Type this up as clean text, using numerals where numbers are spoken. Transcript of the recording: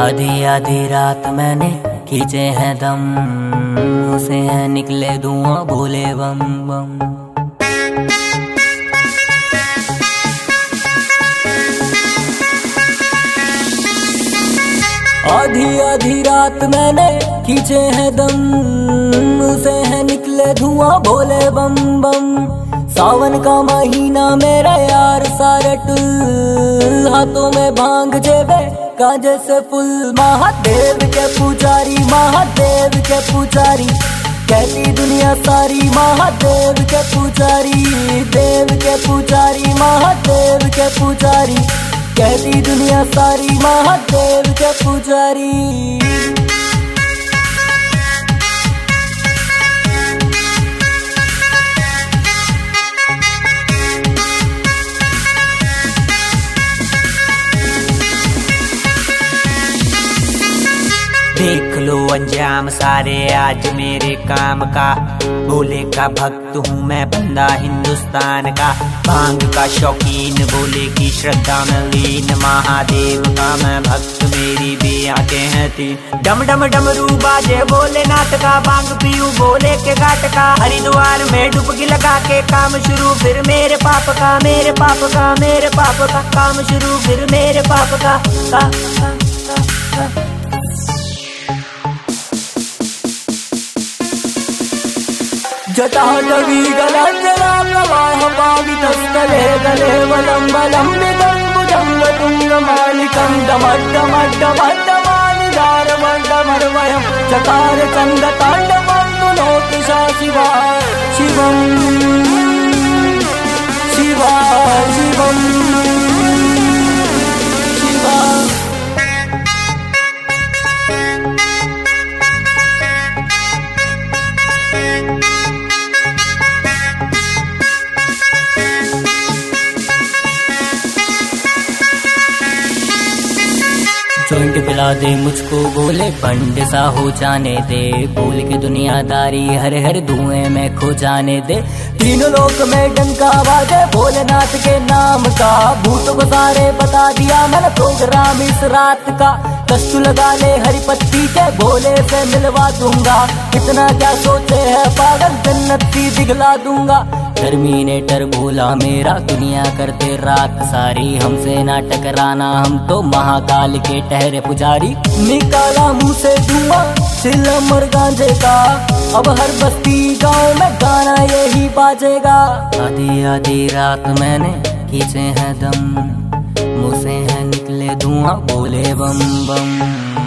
आधी आधी रात मैंने खींचे हैं दम, उसे हैं निकले धुआं बोले बम बम। आधी आधी रात मैंने खींचे हैं दम, उसे हैं निकले धुआं बोले बम बम। सावन का महीना मेरा यार सारे टुल, हाथों में भांग जेबे कांजे से फुल। महादेव के पुजारी, महादेव के पुजारी, कहती दुनिया सारी महादेव के पुजारी। देव के पुजारी, महादेव के पुजारी, कहती दुनिया सारी महादेव के पुजारी। देख लो अंजाम सारे आज मेरे काम का, भोले का भक्त हूँ मैं बंदा हिंदुस्तान का। भांग का शौकीन, भोले की श्रद्धा में लीन, महादेव का मैं भक्त मेरी भी आंखें हैं तीन। डम डम डमरू बाजे भोलेनाथ का, भांग पीऊं भोले के घाट का। हरिद्वार में डुबकी लगा के काम शुरू फिर मेरे पाप का, मेरे पाप का, मेरे पाप का काम शुरू फिर मेरे पाप का। जटाटवी गलांजला प्रवाह पावितस्थले गले वलम्बलम्बितं भुजङ्गतुङ्गमालिकं डमड्डमड्डमड्डमड्डमानिदारमड्डमर्वयं चकार चण्डताण्डवं तुनोति सा शिवा शिवं शिवा शिवं शिवा। जॉइंट पिला दे मुझको बोले, बंड सा हो जाने दे। बोल के दुनियादारी हर हर धुएं में खो जाने दे। तीनों लोक में डंका बाजे भोलेनाथ के नाम का। भूत को सारे बता दिया मैंने प्रोग्राम इस रात का। कष्ट लगा ले हरी पत्ती के, भोले से मिलवा दूंगा। इतना क्या सोचे है पागल, जन्नत की दिखला दूंगा। टर्मिनेटर भोला मेरा, दुनिया करते रात सारी। हमसे ना टकराना, हम तो महाकाल के ठहरे पुजारी। निकाला मुंह से धुआं चिलम और गांजे का, अब हर बस्ती गांव में गाना यही बाजेगा। आधी आधी रात मैंने खींचे हैं दम, मुँह से है निकले धुआं बोले बम बम।